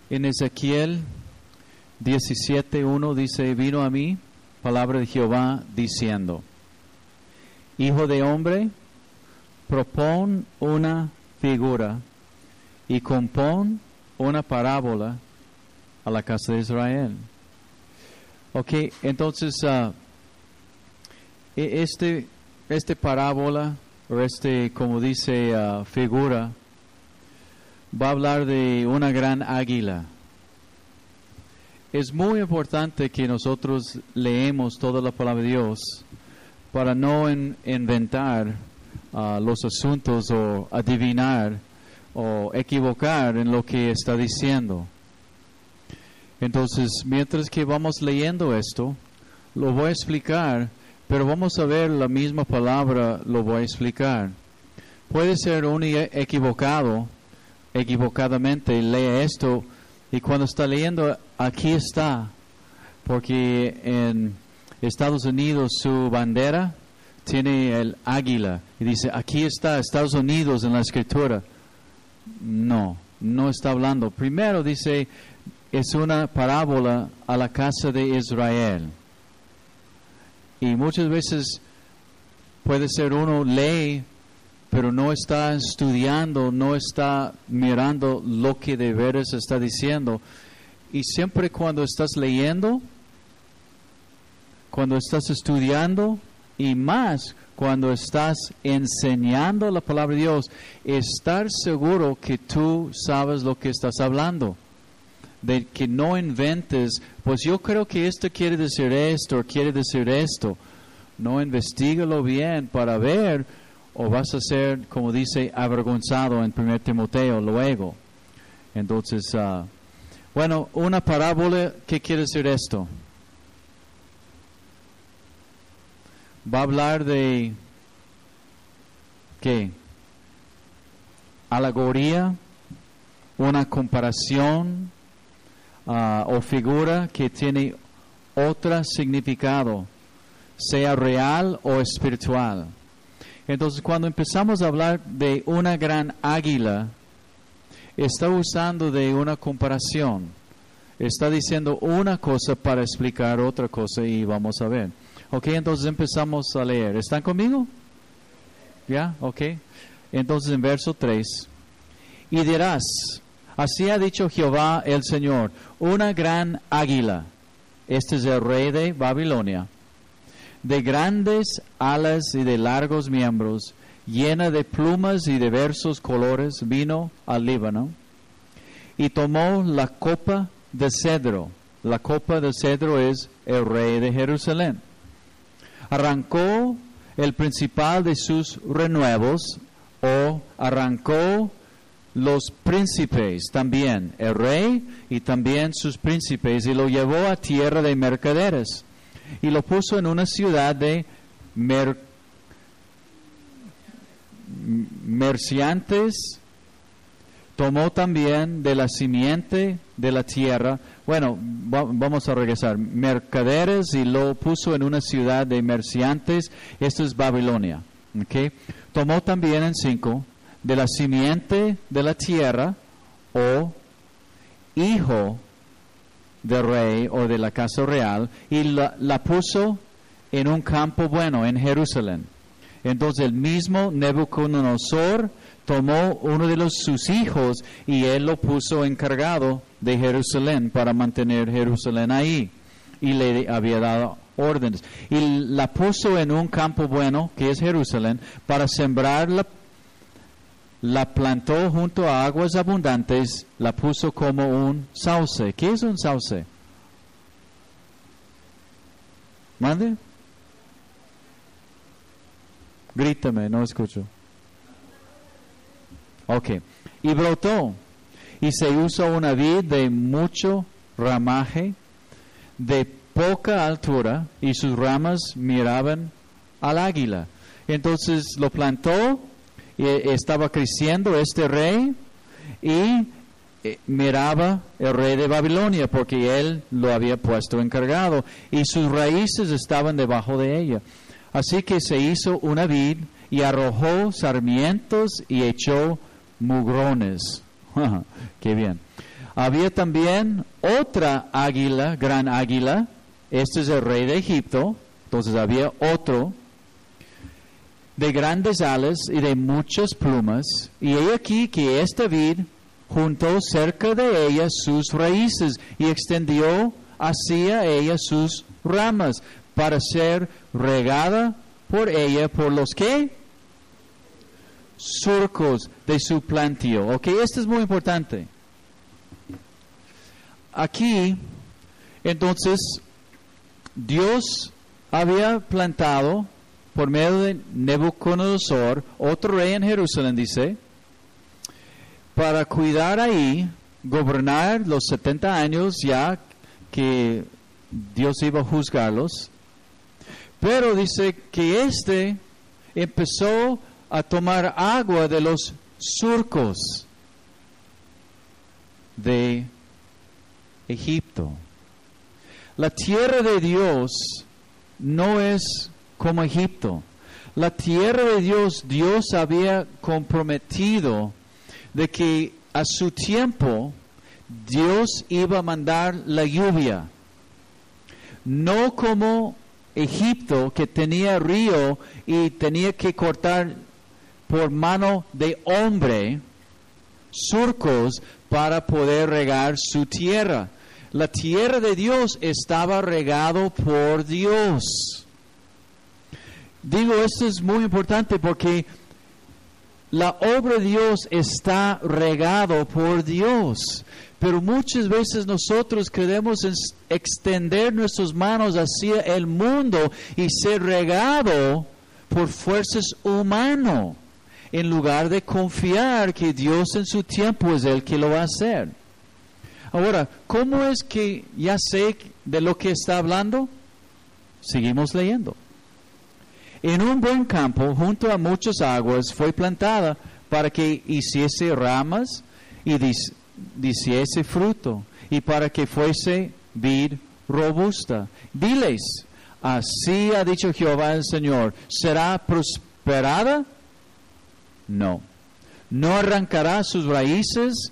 En Ezequiel 17:1 dice, vino a mí palabra de Jehová diciendo, Hijo de hombre, propón una figura y compón una parábola a la casa de Israel. Ok, entonces este parábola o como dice figura va a hablar de una gran águila. Es muy importante que nosotros leemos toda la palabra de Dios para no inventar los asuntos o adivinar o equivocar en lo que está diciendo. Entonces, mientras que vamos leyendo esto, lo voy a explicar, pero vamos a ver la misma palabra, lo voy a explicar. Puede ser uno equivocadamente lee esto, y cuando está leyendo, aquí está, porque en Estados Unidos su bandera tiene el águila, y dice, aquí está Estados Unidos en la escritura. No está hablando. Primero dice, es una parábola a la casa de Israel. Y muchas veces puede ser uno lee, pero no está estudiando, no está mirando lo que de veras está diciendo. Y siempre cuando estás leyendo, cuando estás estudiando, y más cuando estás enseñando la palabra de Dios, estar seguro que tú sabes lo que estás hablando. De que no inventes, pues yo creo que esto quiere decir esto, o quiere decir esto. No, investígalo bien para ver, o vas a ser, como dice, avergonzado en 1 Timoteo luego. Entonces, bueno, una parábola, ¿qué quiere decir esto? Va a hablar de, ¿qué? Alegoría, una comparación o figura que tiene otro significado, sea real o espiritual. Entonces, cuando empezamos a hablar de una gran águila, está usando de una comparación. Está diciendo una cosa para explicar otra cosa y vamos a ver. Ok, entonces empezamos a leer. ¿Están conmigo? ¿Ya? Ok. Entonces en verso 3. Y dirás, así ha dicho Jehová el Señor, una gran águila. Este es el rey de Babilonia. De grandes alas y de largos miembros, llena de plumas y diversos colores, vino al Líbano y tomó la copa de cedro. La copa de cedro es el rey de Jerusalén. Arrancó el principal de sus renuevos, o arrancó los príncipes también, el rey y también sus príncipes, y lo llevó a tierra de mercaderes. Y lo puso en una ciudad de merciantes. Tomó también de la simiente de la tierra. Bueno, vamos a regresar. Mercaderes, y lo puso en una ciudad de merciantes. Esto es Babilonia. ¿Okay? Tomó también en 5 de la simiente de la tierra, o hijo del rey o de la casa real, y la puso en un campo bueno en Jerusalén. Entonces el mismo Nabucodonosor tomó uno de sus hijos y él lo puso encargado de Jerusalén para mantener Jerusalén ahí, y le había dado órdenes, y la puso en un campo bueno que es Jerusalén para sembrarla. La plantó junto a aguas abundantes, la puso como un sauce. ¿Qué es un sauce? ¿Mande? Grítame, no escucho. Ok. Y brotó, y se hizo una vid de mucho ramaje, de poca altura, y sus ramas miraban al águila. Entonces lo plantó, y estaba creciendo este rey, y miraba el rey de Babilonia, porque él lo había puesto encargado, y sus raíces estaban debajo de ella. Así que se hizo una vid, y arrojó sarmientos, y echó mugrones. ¡Qué bien! Había también otra águila, gran águila. Este es el rey de Egipto. Entonces había otro de grandes alas y de muchas plumas. Y he aquí que esta vid juntó cerca de ella sus raíces y extendió hacia ella sus ramas para ser regada por ella por los que surcos de su plantío. Ok, esto es muy importante. Aquí, entonces, Dios había plantado por medio de Nabucodonosor, otro rey en Jerusalén, dice, para cuidar ahí, gobernar los 70 años ya que Dios iba a juzgarlos. Pero dice que empezó a tomar agua de los surcos de Egipto. La tierra de Dios no es como Egipto. La tierra de Dios, Dios había comprometido de que a su tiempo Dios iba a mandar la lluvia. No como Egipto, que tenía río y tenía que cortar por mano de hombre surcos para poder regar su tierra. La tierra de Dios estaba regado por Dios. Digo, esto es muy importante porque la obra de Dios está regado por Dios. Pero muchas veces nosotros queremos extender nuestras manos hacia el mundo y ser regado por fuerzas humanas, en lugar de confiar que Dios en su tiempo es el que lo va a hacer. Ahora, ¿cómo es que ya sé de lo que está hablando? Seguimos leyendo. En un buen campo, junto a muchas aguas, fue plantada para que hiciese ramas y diciese fruto, y para que fuese vid robusta. Diles, así ha dicho Jehová el Señor, ¿será prosperada? No. No arrancará sus raíces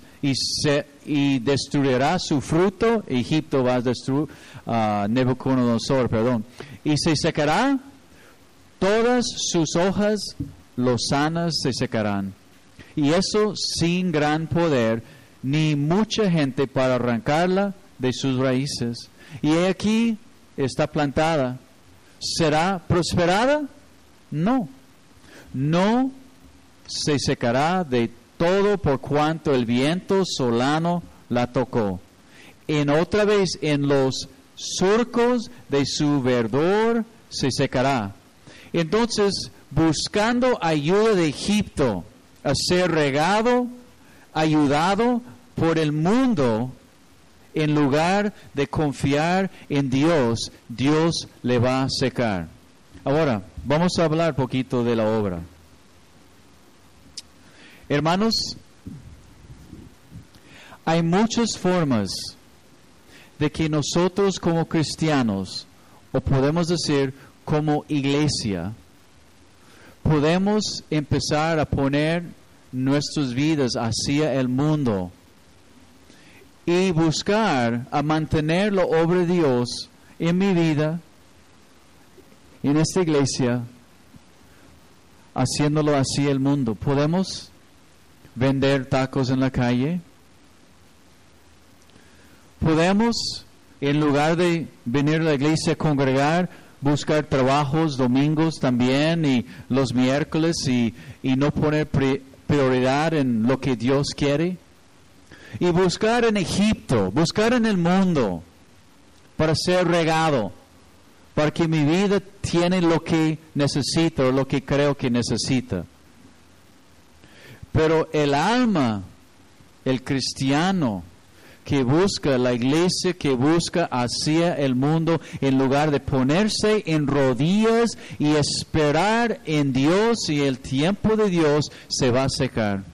y destruirá su fruto. Egipto va a destruir, Nabucodonosor, perdón. Y se secará, todas sus hojas lozanas se secarán. Y eso sin gran poder, ni mucha gente para arrancarla de sus raíces. Y aquí está plantada. ¿Será prosperada? No. No se secará de todo por cuanto el viento solano la tocó. En otra vez, en los surcos de su verdor se secará. Entonces, buscando ayuda de Egipto, a ser regado, ayudado por el mundo, en lugar de confiar en Dios, Dios le va a secar. Ahora, vamos a hablar un poquito de la obra. Hermanos, hay muchas formas de que nosotros como cristianos, o podemos decir como iglesia, podemos empezar a poner nuestras vidas hacia el mundo y buscar a mantener la obra de Dios en mi vida, en esta iglesia, haciéndolo hacia el mundo. ¿Podemos vender tacos en la calle? ¿Podemos, en lugar de venir a la iglesia a congregar, buscar trabajos domingos también y los miércoles y no poner prioridad en lo que Dios quiere? Y buscar en Egipto, buscar en el mundo para ser regado, para que mi vida tiene lo que necesita o lo que creo que necesita. Pero el alma, el cristiano que busca, la iglesia que busca hacia el mundo, en lugar de ponerse en rodillas y esperar en Dios y el tiempo de Dios, se va a secar.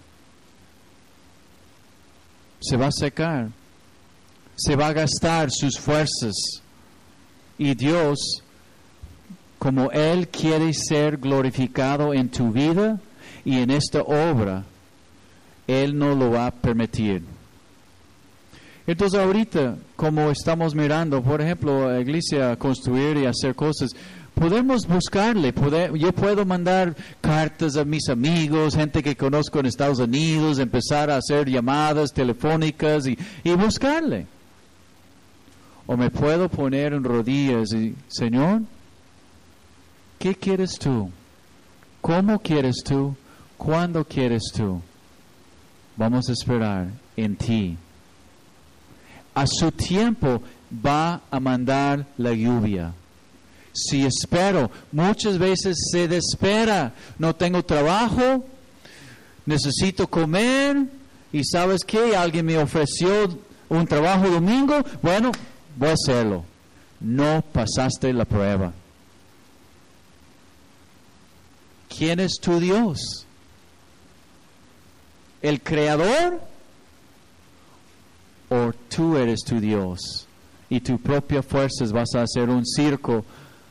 Se va a secar. Se va a gastar sus fuerzas. Y Dios, como Él quiere ser glorificado en tu vida y en esta obra, Él no lo va a permitir. Entonces ahorita, como estamos mirando, por ejemplo, la iglesia construir y hacer cosas, podemos buscarle, yo puedo mandar cartas a mis amigos, gente que conozco en Estados Unidos, empezar a hacer llamadas telefónicas y buscarle. O me puedo poner en rodillas y, Señor, ¿qué quieres tú? ¿Cómo quieres tú? ¿Cuándo quieres tú? Vamos a esperar en ti. A su tiempo va a mandar la lluvia. Si espero, muchas veces se desespera. No tengo trabajo, necesito comer, y ¿sabes qué? Alguien me ofreció un trabajo domingo, bueno, voy a hacerlo. No pasaste la prueba. ¿Quién es tu Dios? ¿El Creador? ¿O tú eres tu Dios? Y tu propia fuerza vas a hacer un circo.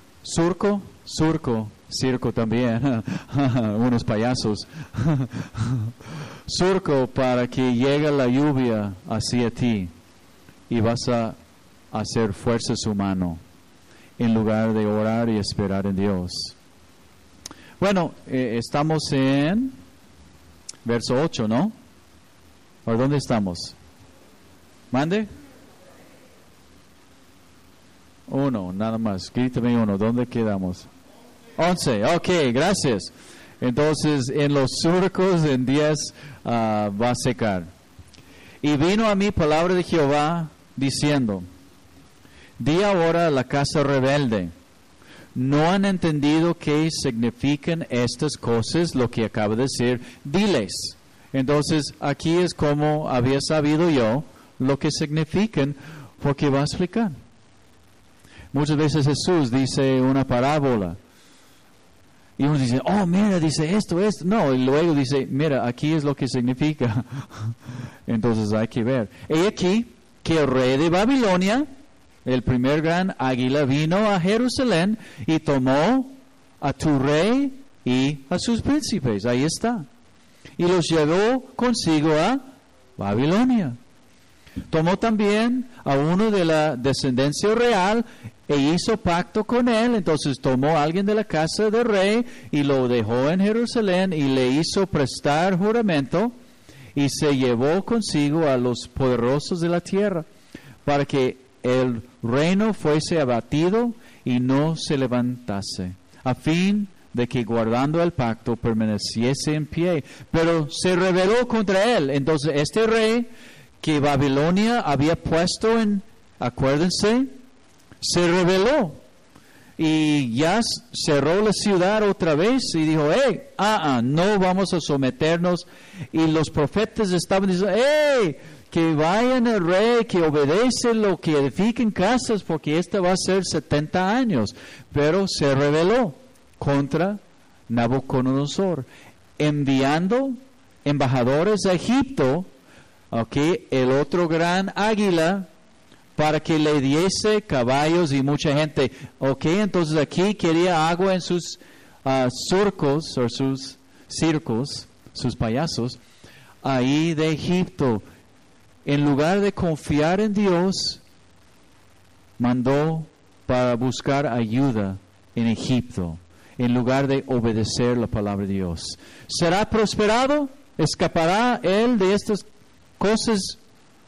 Circo también. Unos payasos. Surco para que llegue la lluvia hacia ti. Y vas a hacer fuerzas humanas en lugar de orar y esperar en Dios. Bueno, estamos en verso 8, ¿no? ¿O dónde estamos? ¿Mande? 1, nada más. Grítame 1. ¿Dónde quedamos? 11. Ok, gracias. Entonces, en los surcos, en 10, va a secar. Y vino a mí palabra de Jehová diciendo, di ahora a la casa rebelde, ¿no han entendido qué significan estas cosas, lo que acabo de decir? Diles. Entonces, aquí es como había sabido yo lo que significan, porque va a explicar. Muchas veces Jesús dice una parábola, y uno dice, oh, mira, dice esto. No, y luego dice, mira, aquí es lo que significa. Entonces hay que ver. Y aquí, que el rey de Babilonia, el primer gran águila, vino a Jerusalén y tomó a tu rey y a sus príncipes. Ahí está. Y los llevó consigo a Babilonia. Tomó también a uno de la descendencia real e hizo pacto con él. Entonces tomó a alguien de la casa del rey y lo dejó en Jerusalén y le hizo prestar juramento y se llevó consigo a los poderosos de la tierra para que el reino fuese abatido y no se levantase, a fin de que guardando el pacto permaneciese en pie. Pero se rebeló contra él. Entonces este rey que Babilonia había puesto acuérdense, se rebeló y ya cerró la ciudad otra vez y dijo, no vamos a someternos. Y los profetas estaban diciendo, que vayan al rey, que obedece lo que edifiquen casas, porque esta va a ser 70 años. Pero se rebeló contra Nabucodonosor, enviando embajadores a Egipto, el otro gran águila, para que le diese caballos y mucha gente. Entonces aquí quería agua en sus surcos o sus circos, sus payasos, ahí de Egipto. En lugar de confiar en Dios, mandó para buscar ayuda en Egipto, en lugar de obedecer la palabra de Dios. ¿Será prosperado? ¿Escapará él de estas cosas?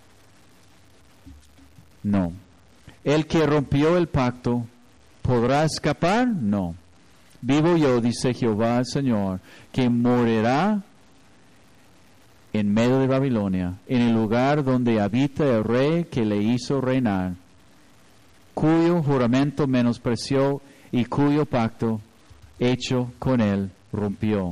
No. El que rompió el pacto, ¿podrá escapar? No. Vivo yo, dice Jehová el Señor, que morirá en medio de Babilonia, en el lugar donde habita el rey que le hizo reinar, cuyo juramento menospreció y cuyo pacto hecho con él rompió.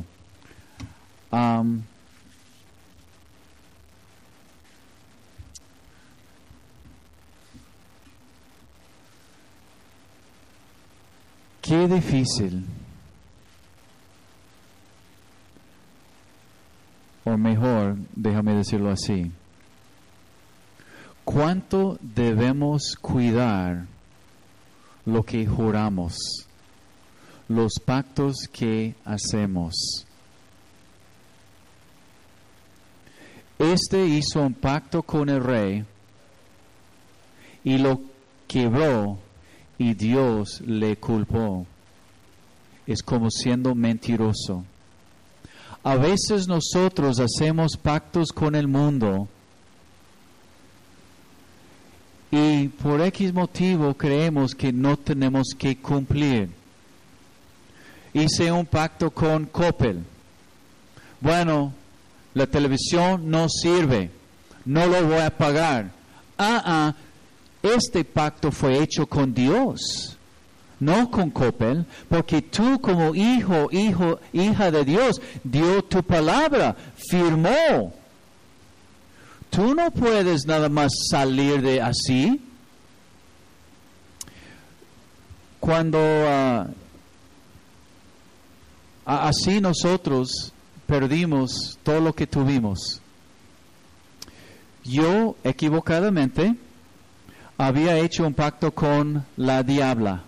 Qué difícil, o mejor, déjame decirlo así, ¿cuánto debemos cuidar lo que juramos, los pactos que hacemos? Este hizo un pacto con el rey y lo quebró y Dios le culpó. Es como siendo mentiroso. A veces nosotros hacemos pactos con el mundo y por X motivo creemos que no tenemos que cumplir. Hice un pacto con Coppel. Bueno, la televisión no sirve, no lo voy a pagar. Este pacto fue hecho con Dios, no con Coppel, porque tú como hija de Dios, dio tu palabra, firmó. Tú no puedes nada más salir de así. Cuando así nosotros perdimos todo lo que tuvimos. Yo equivocadamente había hecho un pacto con la diabla.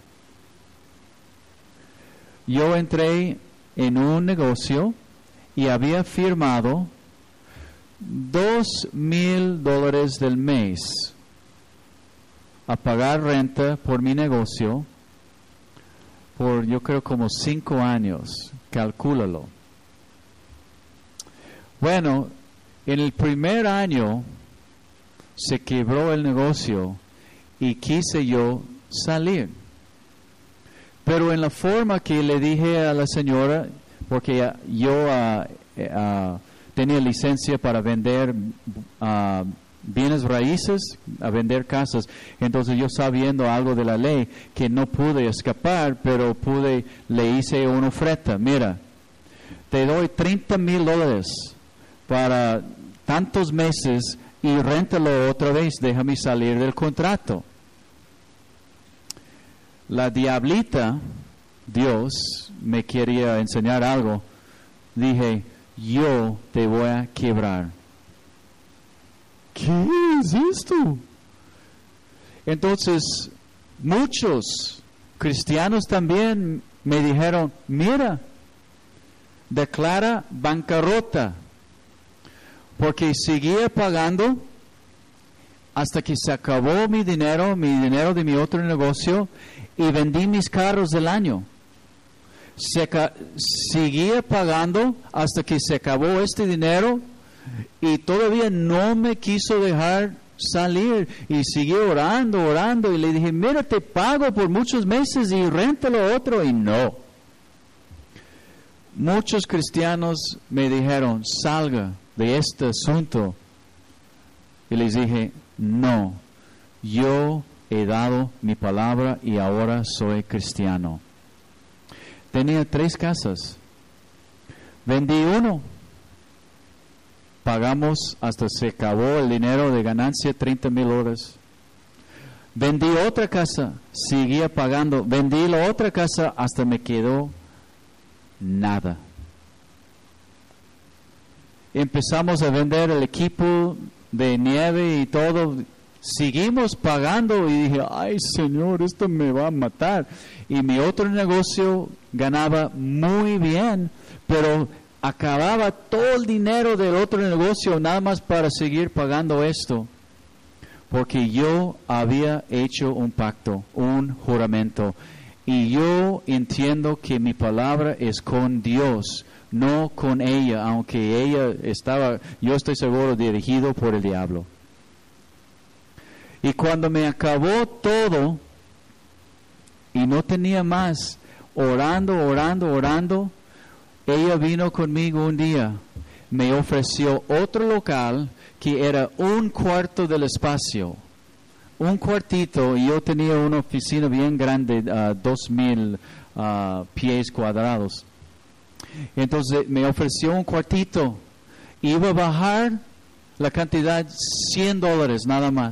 Yo entré en un negocio y había firmado $2,000 del mes a pagar renta por mi negocio por yo creo como 5 años, calcúlalo. Bueno, en el primer año se quebró el negocio y quise yo salir. Pero en la forma que le dije a la señora, porque yo tenía licencia para vender bienes raíces, a vender casas, entonces yo sabiendo algo de la ley que no pude escapar, pero le hice una oferta. Mira, te doy $30,000 para tantos meses y réntalo otra vez, déjame salir del contrato. La diablita, Dios, me quería enseñar algo. Dije, yo te voy a quebrar. ¿Qué es esto? Entonces, muchos cristianos también me dijeron, mira, declara bancarrota. Porque seguía pagando hasta que se acabó mi dinero de mi otro negocio, y vendí mis carros del año. Seguía pagando hasta que se acabó este dinero y todavía no me quiso dejar salir. Y seguí orando y le dije, mira, te pago por muchos meses y réntalo otro. Y no. Muchos cristianos me dijeron, salga de este asunto. Y les dije, no, yo he dado mi palabra y ahora soy cristiano. Tenía 3 casas. Vendí uno. Pagamos hasta se acabó el dinero de ganancia, $30,000. Vendí otra casa, seguía pagando. Vendí la otra casa hasta me quedó nada. Empezamos a vender el equipo de nieve y todo. Seguimos pagando y dije, ay Señor, esto me va a matar. Y mi otro negocio ganaba muy bien, pero acababa todo el dinero del otro negocio nada más para seguir pagando esto. Porque yo había hecho un pacto, un juramento. Y yo entiendo que mi palabra es con Dios, no con ella, aunque ella estaba, yo estoy seguro, dirigido por el diablo. Y cuando me acabó todo y no tenía más, orando, ella vino conmigo un día, me ofreció otro local que era 1/4 del espacio, un cuartito, y yo tenía una oficina bien grande, 2,000 pies cuadrados. Entonces me ofreció un cuartito, iba a bajar la cantidad $100 nada más.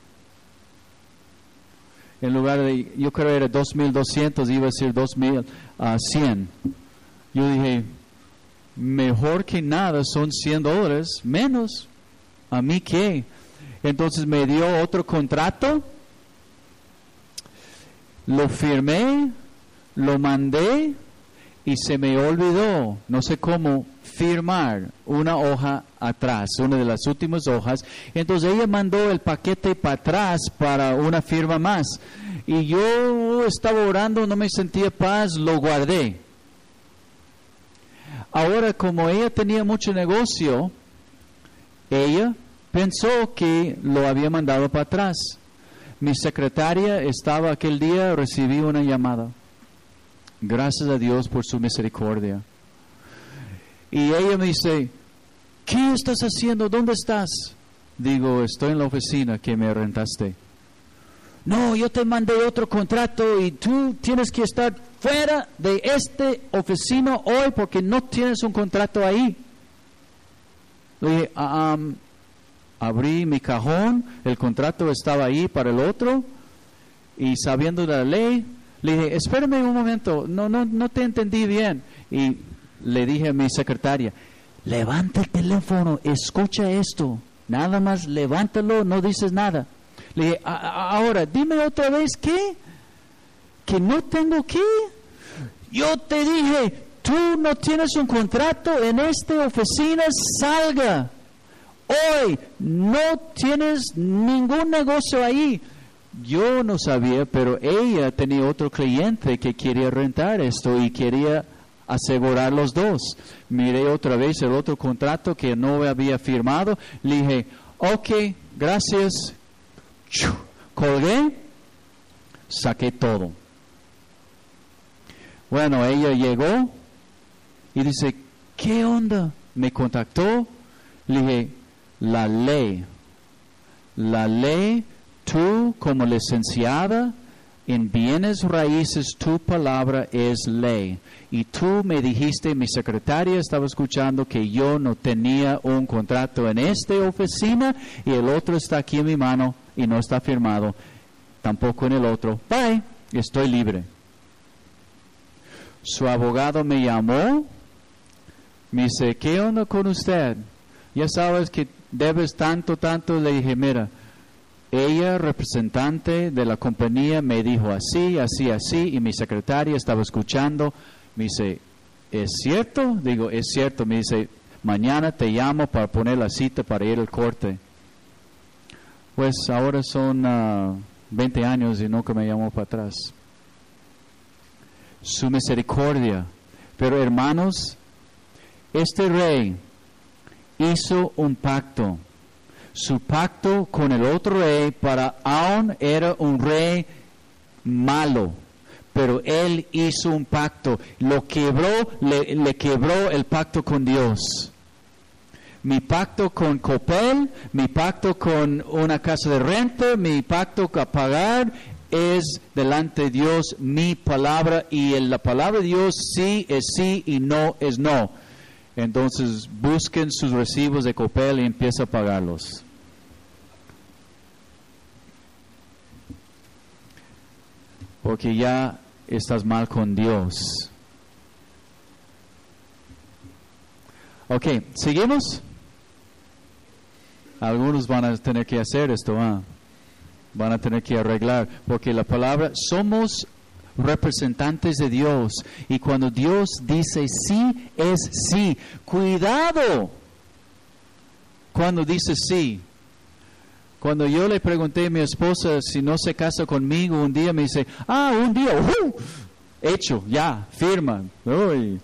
En lugar de, yo creo era 2,200, iba a ser 2,100. Yo dije, mejor que nada son $100 menos. ¿A mí qué? Entonces me dio otro contrato, lo firmé, lo mandé y se me olvidó, no sé cómo, firmar una hoja atrás, una de las últimas hojas. Entonces ella mandó el paquete para atrás para una firma más. Y yo estaba orando, no me sentía paz, lo guardé. Ahora, como ella tenía mucho negocio, ella pensó que lo había mandado para atrás. Mi secretaria estaba aquel día, recibí una llamada. Gracias a Dios por su misericordia. Y ella me dice, ¿qué estás haciendo? ¿Dónde estás? Digo, estoy en la oficina que me rentaste. No, yo te mandé otro contrato y tú tienes que estar fuera de esta oficina hoy porque no tienes un contrato ahí. Le dije, abrí mi cajón, el contrato estaba ahí para el otro, y sabiendo de la ley, le dije, espérame un momento, no te entendí bien. Y le dije a mi secretaria, levanta el teléfono, escucha esto, nada más levántalo, no dices nada. Le dije, ahora, dime otra vez, ¿qué? ¿Que no tengo qué? Yo te dije, tú no tienes un contrato en esta oficina, salga. Hoy no tienes ningún negocio ahí. Yo no sabía, pero ella tenía otro cliente que quería rentar esto y quería asegurar los dos. Miré otra vez el otro contrato que no había firmado. Le dije, ok, gracias. Colgué, saqué todo. Bueno, ella llegó y dice, ¿qué onda? Me contactó. Le dije, la ley, tú como licenciada en bienes raíces, tu palabra es ley. Y tú me dijiste, mi secretaria estaba escuchando que yo no tenía un contrato en esta oficina y el otro está aquí en mi mano y no está firmado, tampoco en el otro. Bye, estoy libre. Su abogado me llamó, me dice, ¿qué onda con usted? Ya sabes que debes tanto. Le dije, mira, ella, representante de la compañía, me dijo así, y mi secretaria estaba escuchando. Me dice, ¿es cierto? Digo, es cierto. Me dice, mañana te llamo para poner la cita para ir al corte. Pues ahora son 20 años y nunca me llamó para atrás. Su misericordia. Pero hermanos, este rey hizo un pacto. Su pacto con el otro rey aún era un rey malo, pero él hizo un pacto. Lo quebró, le quebró el pacto con Dios. Mi pacto con Coppel, mi pacto con una casa de renta, mi pacto a pagar es delante de Dios mi palabra, y la palabra de Dios sí es sí y no es no. Entonces busquen sus recibos de Coppel y empieza a pagarlos. Porque ya estás mal con Dios. Ok, ¿seguimos? Algunos van a tener que hacer esto, van a tener que arreglar, porque la palabra, somos representantes de Dios, y cuando Dios dice sí, es sí. Cuidado cuando dice sí. Cuando yo le pregunté a mi esposa si no se casa conmigo, un día me dice, un día, hecho, ya, firma. Uy.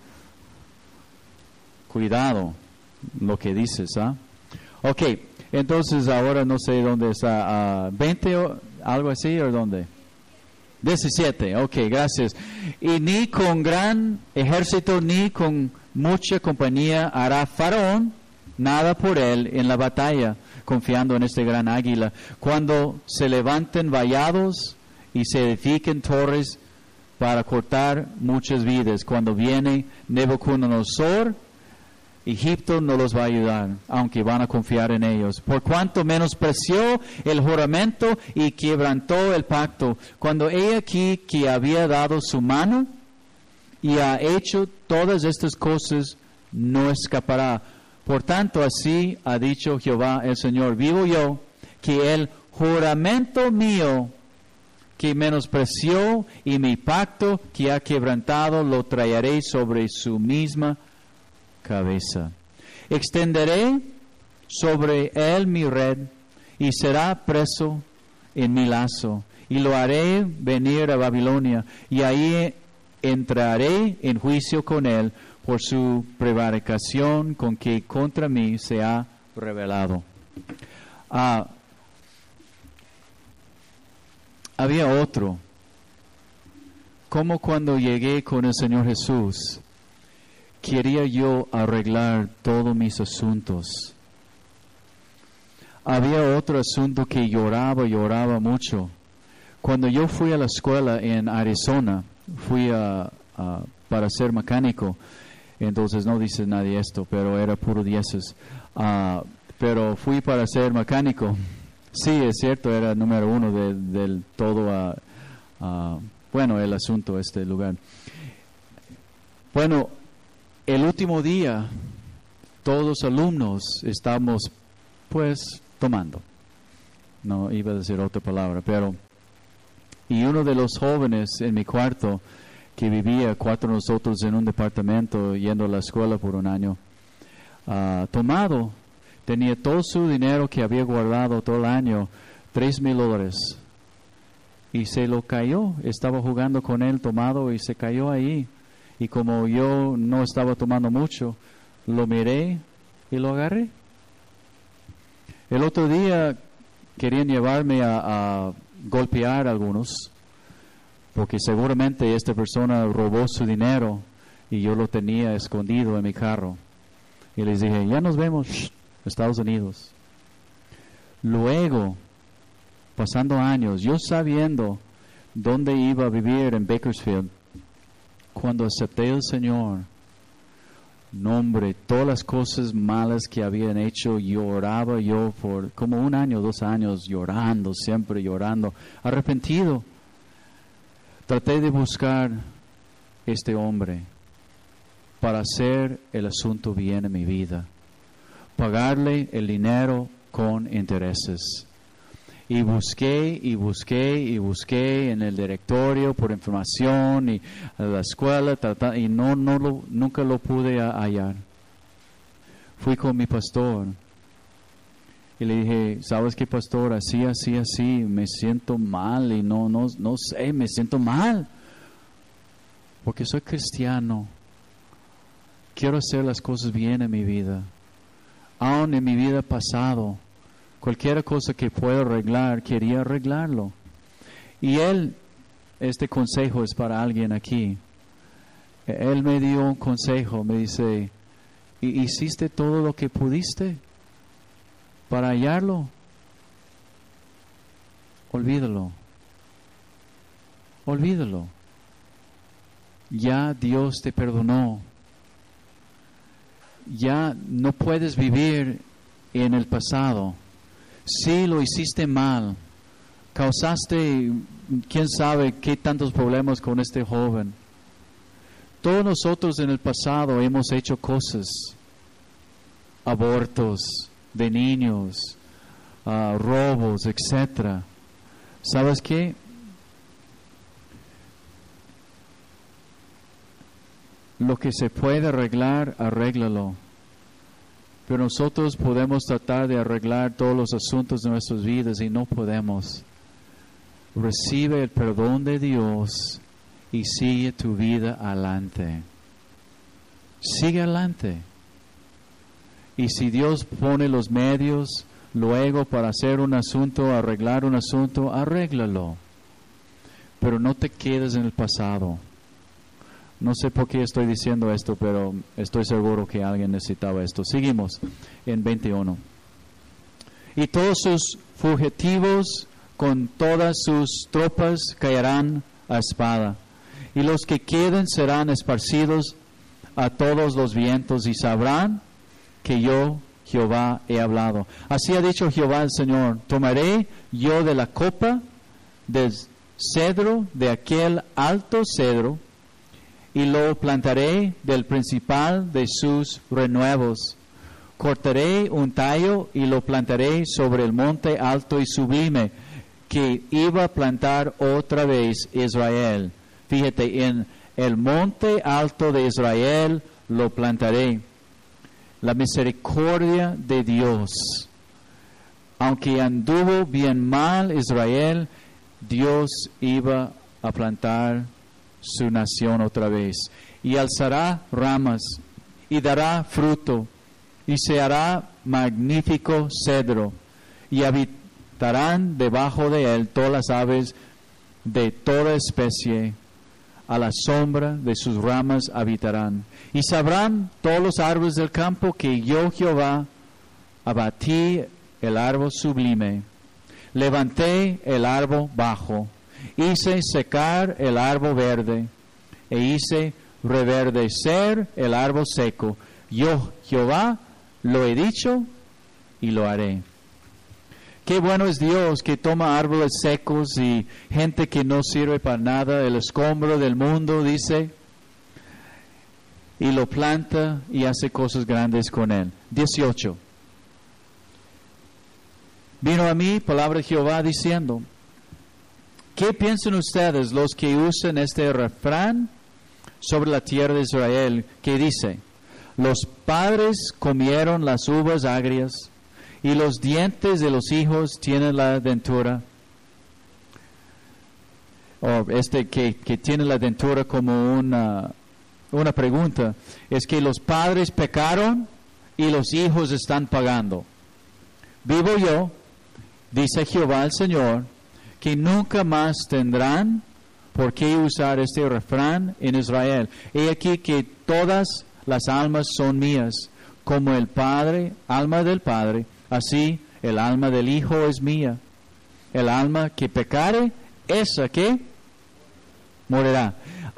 Cuidado lo que dices, Ok, entonces ahora no sé dónde está, 20 o algo así, o dónde. 17, ok, gracias. Y ni con gran ejército, ni con mucha compañía hará Faraón nada por él en la batalla, confiando en este gran águila. Cuando se levanten vallados y se edifiquen torres para cortar muchas vidas, cuando viene Nabucodonosor, Egipto no los va a ayudar, aunque van a confiar en ellos. Por cuanto menospreció el juramento y quebrantó el pacto, cuando he aquí que había dado su mano y ha hecho todas estas cosas, no escapará. Por tanto, así ha dicho Jehová el Señor, vivo yo, que el juramento mío que menospreció y mi pacto que ha quebrantado lo traeré sobre su misma cabeza. Extenderé sobre él mi red y será preso en mi lazo y lo haré venir a Babilonia y ahí entraré en juicio con él por su prevaricación con que contra mí se ha rebelado. Había otro, como cuando llegué con el Señor Jesús, quería yo arreglar todos mis asuntos. Había otro asunto que lloraba mucho. Cuando yo fui a la escuela en Arizona, fui para ser mecánico, entonces no dice nadie esto, pero era puro dieces. Pero fui para ser mecánico. Sí, es cierto, era número 1 del todo, el asunto, este lugar. Bueno, el último día, todos los alumnos estábamos, pues, tomando. No iba a decir otra palabra, pero... Y uno de los jóvenes en mi cuarto, que vivía 4 de nosotros en un departamento, yendo a la escuela por un año, tomado, tenía todo su dinero que había guardado todo el año, $3,000. Y se lo cayó. Estaba jugando con él tomado y se cayó ahí. Y como yo no estaba tomando mucho, lo miré y lo agarré. El otro día querían llevarme a golpear a algunos, porque seguramente esta persona robó su dinero y yo lo tenía escondido en mi carro. Y les dije, ya nos vemos. Estados Unidos. Luego, pasando años, yo sabiendo dónde iba a vivir en Bakersfield, cuando acepté al Señor, no hombre, todas las cosas malas que habían hecho, lloraba yo por como 1 año, 2 años, llorando, siempre llorando, arrepentido. Traté de buscar este hombre para hacer el asunto bien en mi vida. Pagarle el dinero con intereses. Y busqué en el directorio por información y a la escuela y nunca lo pude hallar. Fui con mi pastor y le dije, ¿sabes qué, pastor? Así, me siento mal y no sé, me siento mal. Porque soy cristiano. Quiero hacer las cosas bien en mi vida. Aún en mi vida pasado, cualquier cosa que pueda arreglar, quería arreglarlo. Y este consejo es para alguien aquí. Él me dio un consejo, me dice, ¿hiciste todo lo que pudiste para hallarlo? Olvídalo. Ya Dios te perdonó. Ya no puedes vivir en el pasado. Si lo hiciste mal, causaste, quién sabe qué tantos problemas con este joven. Todos nosotros en el pasado hemos hecho cosas, abortos de niños, robos, etcétera. ¿Sabes qué? Lo que se puede arreglar, arréglalo. Pero nosotros podemos tratar de arreglar todos los asuntos de nuestras vidas y no podemos. Recibe el perdón de Dios y sigue tu vida adelante. Sigue adelante. Y si Dios pone los medios luego para hacer un asunto, arreglar un asunto, arréglalo. Pero no te quedes en el pasado. No sé por qué estoy diciendo esto, pero estoy seguro que alguien necesitaba esto. Seguimos en 21. Y todos sus fugitivos con todas sus tropas caerán a espada. Y los que queden serán esparcidos a todos los vientos y sabrán que yo, Jehová, he hablado. Así ha dicho Jehová el Señor. Tomaré yo de la copa del cedro, de aquel alto cedro, y lo plantaré del principal de sus renuevos. Cortaré un tallo y lo plantaré sobre el monte alto y sublime, que iba a plantar otra vez Israel. Fíjate, en el monte alto de Israel lo plantaré. La misericordia de Dios. Aunque anduvo bien mal Israel, Dios iba a plantar su nación otra vez. Y alzará ramas y dará fruto y se hará magnífico cedro y habitarán debajo de él todas las aves de toda especie. A la sombra de sus ramas habitarán. Y sabrán todos los árboles del campo que yo, Jehová, abatí el árbol sublime, levanté el árbol bajo, hice secar el árbol verde, e hice reverdecer el árbol seco. Yo, Jehová, lo he dicho y lo haré. Qué bueno es Dios que toma árboles secos y gente que no sirve para nada, el escombro del mundo, dice, y lo planta y hace cosas grandes con él. 18. Vino a mí palabra de Jehová diciendo, ¿qué piensan ustedes los que usan este refrán sobre la tierra de Israel que dice, los padres comieron las uvas agrias y los dientes de los hijos tienen la dentura? O que tiene la dentura como una pregunta, es que los padres pecaron y los hijos están pagando. Vivo yo, dice Jehová el Señor, que nunca más tendrán por qué usar este refrán en Israel. He aquí que todas las almas son mías, como el Padre, alma del Padre, así el alma del Hijo es mía. El alma que pecare, esa que morirá.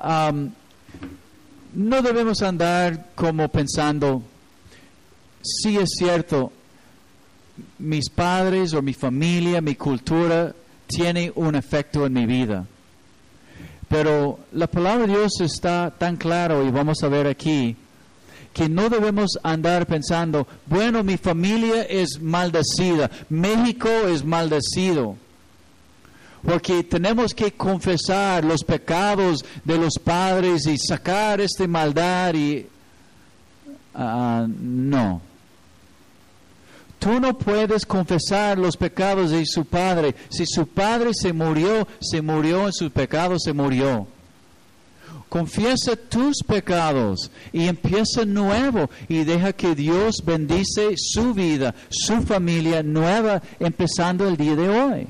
No debemos andar como pensando, sí es cierto, mis padres o mi familia, mi cultura, tiene un efecto en mi vida. Pero la palabra de Dios está tan claro, y vamos a ver aquí, que no debemos andar pensando, bueno, mi familia es maldecida, México es maldecido. Porque tenemos que confesar los pecados de los padres y sacar esta maldad y... no. Tú no puedes confesar los pecados de su padre. Si su padre se murió en sus pecados, se murió. Confiesa tus pecados y empieza nuevo y deja que Dios bendice su vida, su familia nueva, empezando el día de hoy.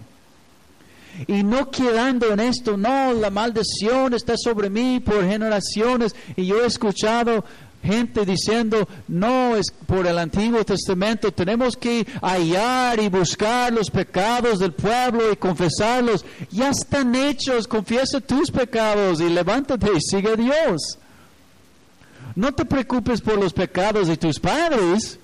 Y no quedando en esto, no, la maldición está sobre mí por generaciones. Y yo he escuchado gente diciendo, no, es por el Antiguo Testamento, tenemos que hallar y buscar los pecados del pueblo y confesarlos. Ya están hechos, confiesa tus pecados y levántate y sigue a Dios. No te preocupes por los pecados de tus padres,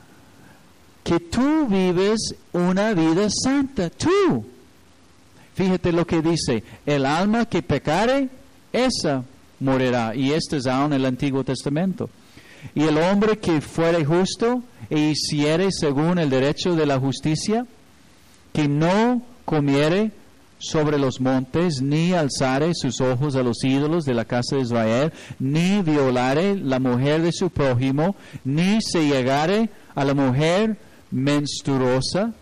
que tú vives una vida santa, tú. Fíjate lo que dice, el alma que pecare, esa morirá. Y esto es aún el Antiguo Testamento. Y el hombre que fuere justo e hiciere según el derecho de la justicia, que no comiere sobre los montes, ni alzare sus ojos a los ídolos de la casa de Israel, ni violare la mujer de su prójimo, ni se llegare a la mujer menstruosa,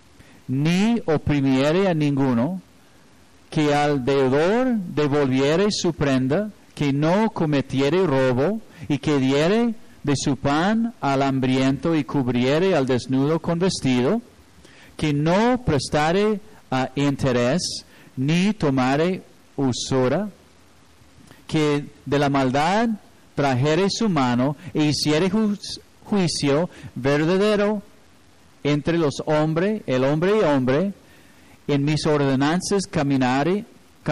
ni oprimiere a ninguno, que al deudor devolviere su prenda, que no cometiere robo, y que diere de su pan al hambriento y cubriere al desnudo con vestido, que no prestare a interés, ni tomare usura, que de la maldad trajere su mano, e hiciere juicio verdadero entre los hombres, el hombre y hombre, en mis ordenanzas caminare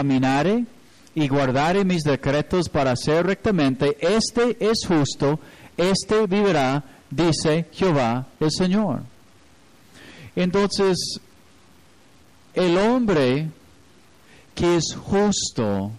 y guardare mis decretos para hacer rectamente, este es justo, este vivirá, dice Jehová el Señor. Entonces, el hombre que es justo,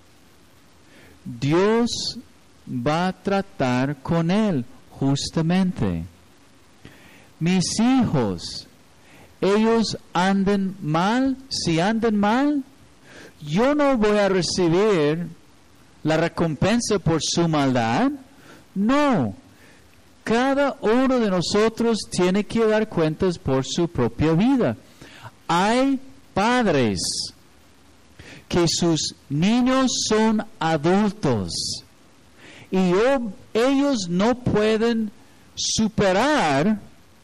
Dios va a tratar con él justamente. Mis hijos, ellos anden mal, si andan mal, yo no voy a recibir la recompensa por su maldad. No. Cada uno de nosotros tiene que dar cuentas por su propia vida. Hay padres que sus niños son adultos y ellos no pueden superar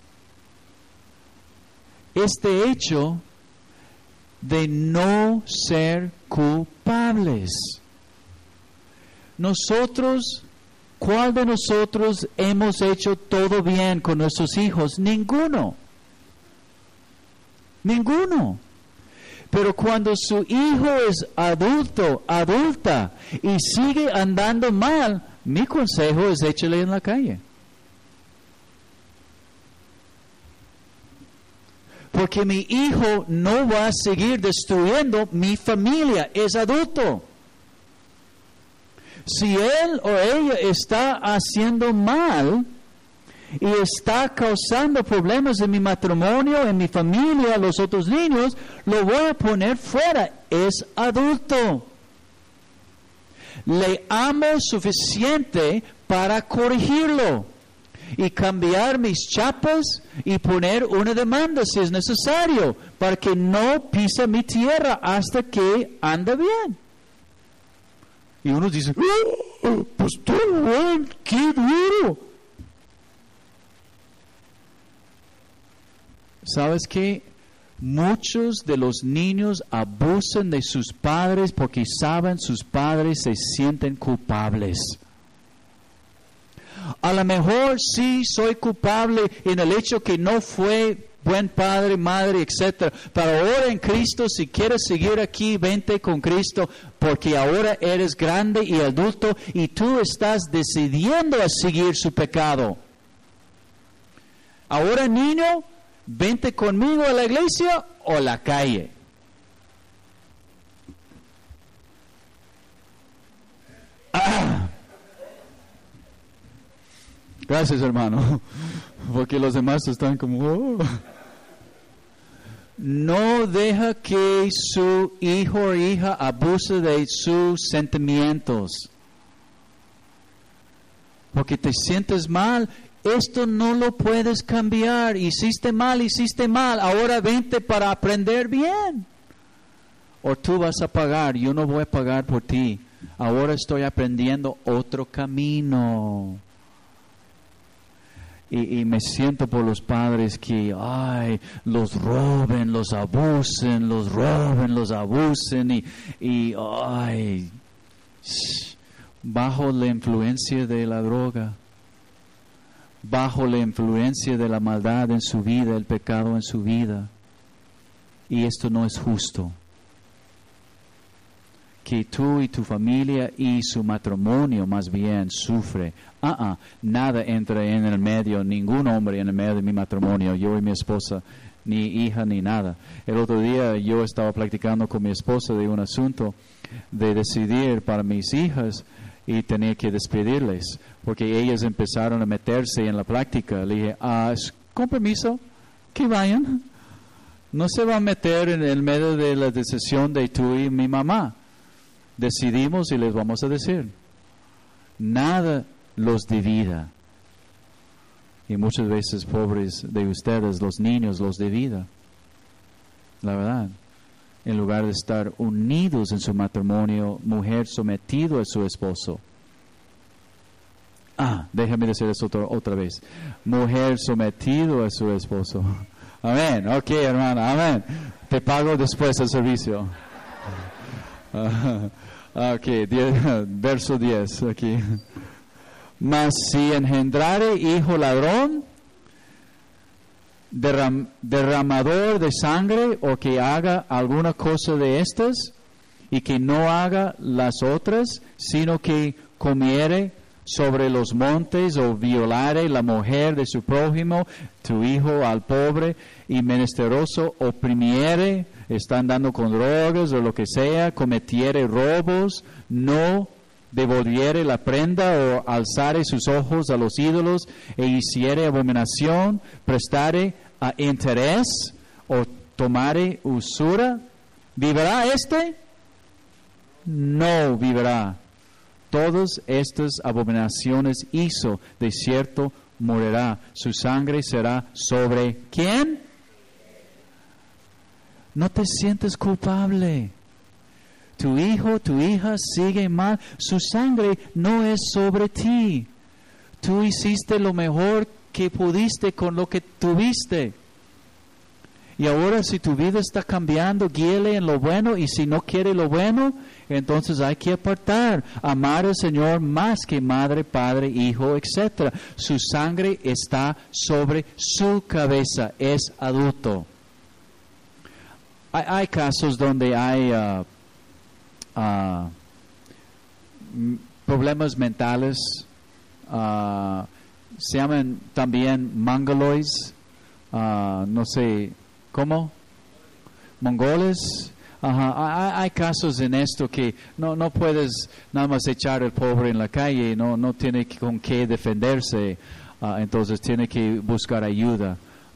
este hecho de no ser culpables. Nosotros, ¿cuál de nosotros hemos hecho todo bien con nuestros hijos? Ninguno. Ninguno. Pero cuando su hijo es adulta y sigue andando mal, mi consejo es échale en la calle. Porque mi hijo no va a seguir destruyendo mi familia, es adulto. Si él o ella está haciendo mal y está causando problemas en mi matrimonio, en mi familia, los otros niños, lo voy a poner fuera. Es adulto. Le amo suficiente para corregirlo y cambiar mis chapas y poner una demanda si es necesario para que no pise mi tierra hasta que anda bien. Y uno dice, pastor Juan, qué duro. ¿Sabes qué? Muchos de los niños abusan de sus padres porque saben sus padres se sienten culpables. A lo mejor sí soy culpable en el hecho que no fue buen padre, madre, etc. Pero ahora en Cristo, si quieres seguir aquí, vente con Cristo, porque ahora eres grande y adulto y tú estás decidiendo a seguir su pecado. Ahora, niño, vente conmigo a la iglesia o a la calle. Gracias, hermano, porque los demás están como... Oh. No deja que su hijo o hija abuse de sus sentimientos. Porque te sientes mal, esto no lo puedes cambiar. Hiciste mal, ahora vente para aprender bien. O tú vas a pagar, yo no voy a pagar por ti. Ahora estoy aprendiendo otro camino. Y me siento por los padres que, los roben, los abusen, y bajo la influencia de la droga, bajo la influencia de la maldad en su vida, el pecado en su vida. Y esto no es justo. Que tú y tu familia y su matrimonio más bien sufre. Nada entra en el medio, ningún hombre en el medio de mi matrimonio, yo y mi esposa, ni hija ni nada. El otro día yo estaba platicando con mi esposa de un asunto de decidir para mis hijas y tenía que despedirles porque ellas empezaron a meterse en la práctica. Le dije, con permiso, que vayan. No se va a meter en el medio de la decisión de tú y mi mamá. Decidimos y les vamos a decir, nada los divida. Y muchas veces, pobres de ustedes, los niños los divida. La verdad, en lugar de estar unidos en su matrimonio, mujer sometido a su esposo. Déjame decir eso otra vez. Mujer sometido a su esposo. Amén. Ok, hermana, amén. Te pago después el servicio. Verso 10 aquí. Mas si engendrare hijo ladrón, derramador de sangre, o que haga alguna cosa de estas, y que no haga las otras, sino que comiere sobre los montes, o violare la mujer de su prójimo, tu hijo al pobre y menesteroso, oprimiere, está andando con drogas o lo que sea, cometiere robos, no devolviere la prenda o alzare sus ojos a los ídolos e hiciere abominación, prestare a interés o tomare usura, ¿vivirá este? No vivirá. Todas estas abominaciones hizo, de cierto morirá. Su sangre será sobre ¿quién? No te sientes culpable. Tu hijo, tu hija sigue mal. Su sangre no es sobre ti. Tú hiciste lo mejor que pudiste con lo que tuviste. Y ahora si tu vida está cambiando, guíale en lo bueno, y si no quiere lo bueno, entonces hay que apartar. Amar al Señor más que madre, padre, hijo, etc. Su sangre está sobre su cabeza, es adulto. Hay casos donde hay problemas mentales, se llaman también mongoloids, no sé, ¿cómo? Mongoles. Ajá. Hay casos en esto que no puedes nada más echar al pobre en la calle, no tiene con qué defenderse, entonces tiene que buscar ayuda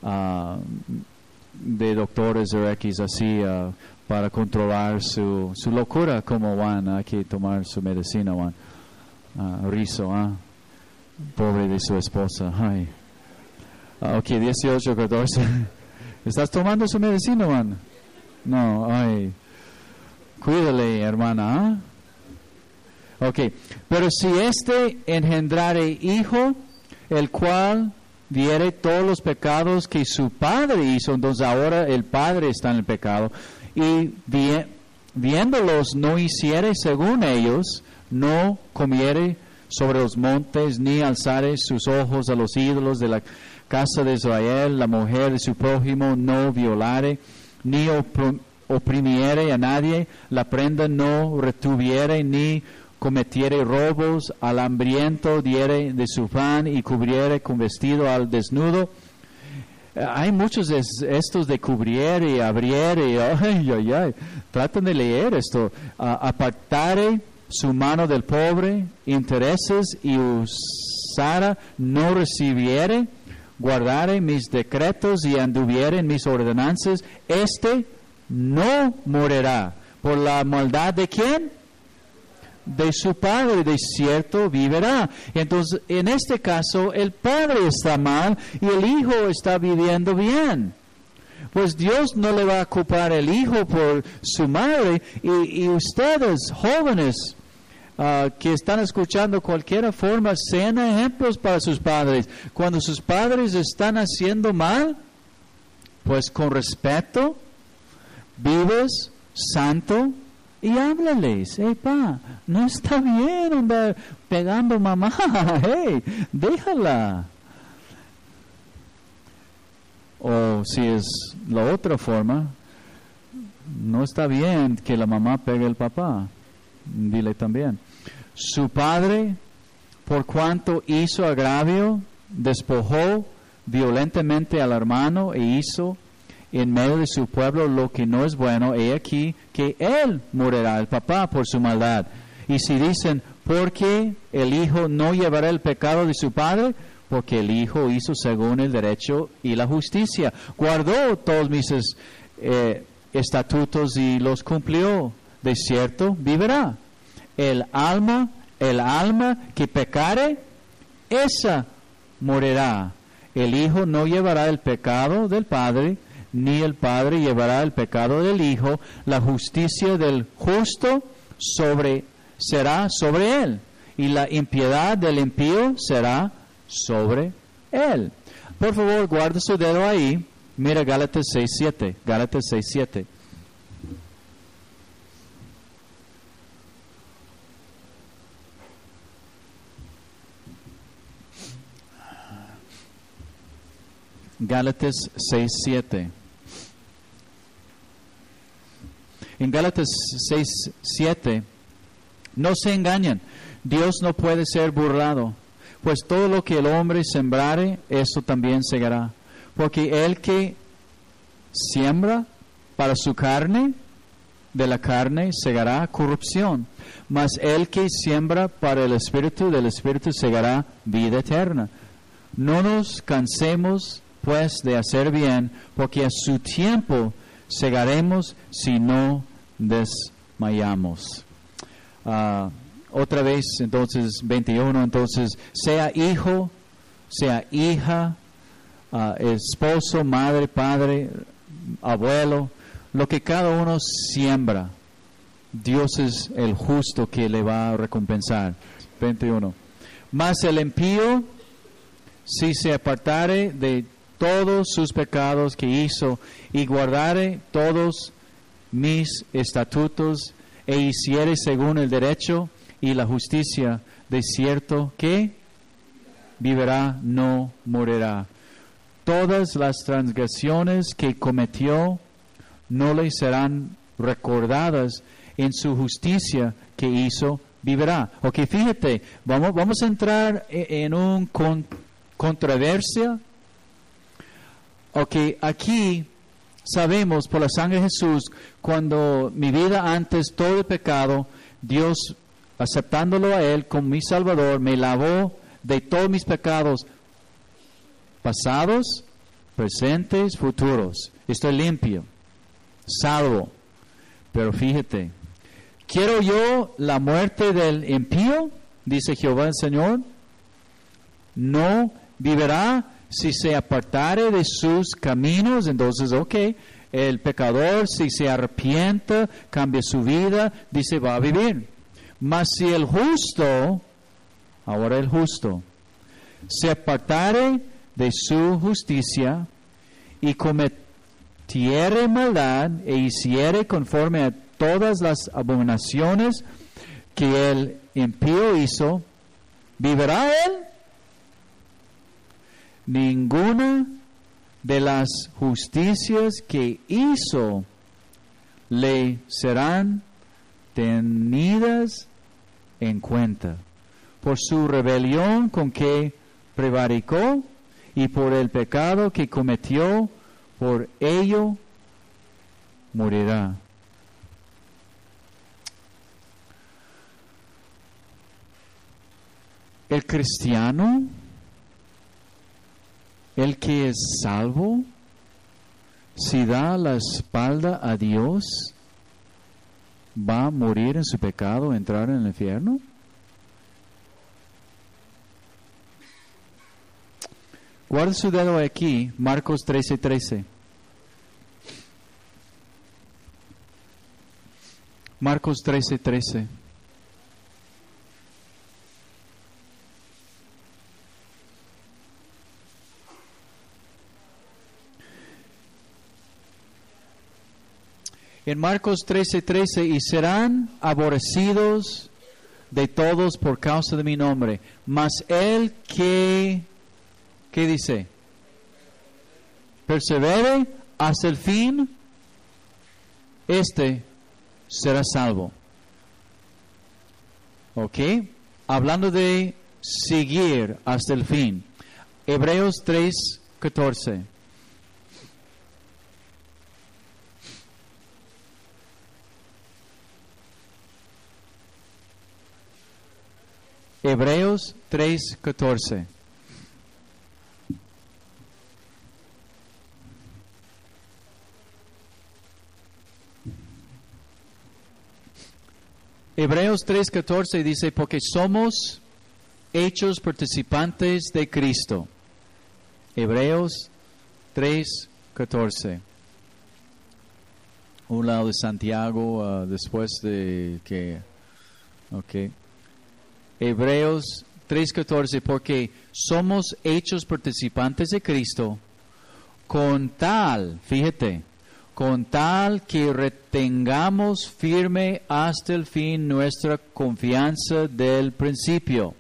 de doctores o X así para controlar su locura, como Juan, hay que tomar su medicina, Juan. Rizo, pobre de su esposa. Ay. Ok, 18, 14. ¿Estás tomando su medicina, Juan? No, ay. Cuídale, hermana. Ok, pero si engendrare hijo, el cual viere todos los pecados que su padre hizo, entonces ahora el padre está en el pecado, y viéndolos no hiciere según ellos, no comiere sobre los montes, ni alzare sus ojos a los ídolos de la casa de Israel, la mujer de su prójimo no violare, ni oprimiere a nadie, la prenda no retuviere, ni cometiere robos, al hambriento diere de su pan y cubriere con vestido al desnudo. Hay muchos de estos de cubriere y abriere, ay. Traten de leer esto. Apartare su mano del pobre, intereses y usara no recibiere, guardare mis decretos y anduviere en mis ordenanzas, no morirá. ¿Por la maldad de quién? De su padre, de cierto vivirá. Entonces, en este caso, el padre está mal y el hijo está viviendo bien. Pues Dios no le va a culpar al hijo por su madre. Y ustedes, jóvenes, que están escuchando cualquier forma, sean ejemplos para sus padres. Cuando sus padres están haciendo mal, pues con respeto, vivos, santo, y háblales. Hey, pa, no está bien andar pegando mamá. Hey, déjala. O si es la otra forma, no está bien que la mamá pegue al papá. Dile también. Su padre, por cuanto hizo agravio, despojó violentamente al hermano e hizo en medio de su pueblo lo que no es bueno, he aquí que él morirá, el papá, por su maldad. Y si dicen, ¿por qué el hijo no llevará el pecado de su padre? Porque el hijo hizo según el derecho y la justicia. Guardó todos mis estatutos y los cumplió. De cierto vivirá. El alma que pecare, esa morirá. El hijo no llevará el pecado del padre, ni el padre llevará el pecado del hijo. La justicia del justo será sobre él, y la impiedad del impío será sobre él. Por favor, guarda su dedo ahí. Mira Gálatas 6:7. Gálatas 6:7. Gálatas 6:7. En Gálatas 6:7, no se engañen, Dios no puede ser burlado, pues todo lo que el hombre sembrare, eso también segará. Porque el que siembra para su carne, de la carne segará corrupción, mas el que siembra para el Espíritu, del Espíritu segará vida eterna. No nos cansemos pues de hacer bien, porque a su tiempo segaremos si no desmayamos. Otra vez, entonces, 21, entonces, sea hijo, sea hija, esposo, madre, padre, abuelo, lo que cada uno siembra, Dios es el justo que le va a recompensar. 21. Mas el impío, si se apartare de todos sus pecados que hizo y guardare todos mis estatutos e hiciere según el derecho y la justicia, de cierto que vivirá, no morirá. Todas las transgresiones que cometió no le serán recordadas, en su justicia que hizo vivirá. Ok, fíjate, vamos a entrar en una controversia. Ok, aquí sabemos por la sangre de Jesús, cuando mi vida antes todo el pecado, Dios, aceptándolo a Él como mi Salvador, me lavó de todos mis pecados pasados, presentes, futuros. Estoy limpio, salvo. Pero fíjate, ¿quiero yo la muerte del impío? Dice Jehová el Señor. No vivirá si se apartare de sus caminos. Entonces, ok, el pecador, si se arrepiente, cambia su vida, dice, va a vivir. Mas si el justo, ahora el justo, se apartare de su justicia y cometiere maldad e hiciere conforme a todas las abominaciones que el impío hizo, ¿vivirá él? Ninguna de las justicias que hizo le serán tenidas en cuenta por su rebelión con que prevaricó y por el pecado que cometió, por ello morirá. El cristiano, el que es salvo, si da la espalda a Dios, ¿va a morir en su pecado, entrar en el infierno? Guarda su dedo aquí, Marcos 13:13. Marcos 13:13. En Marcos 13:13, y serán aborrecidos de todos por causa de mi nombre, mas el que, ¿qué dice? Persevere hasta el fin, este será salvo. ¿Ok? Hablando de seguir hasta el fin. Hebreos 3:14. Hebreos 3:14. Hebreos 3:14 dice, porque somos hechos participantes de Cristo. Hebreos 3:14. Un lado de Santiago, después de que... Ok. Hebreos 3:14, porque somos hechos participantes de Cristo, con tal, fíjate, con tal que retengamos firme hasta el fin nuestra confianza del principio.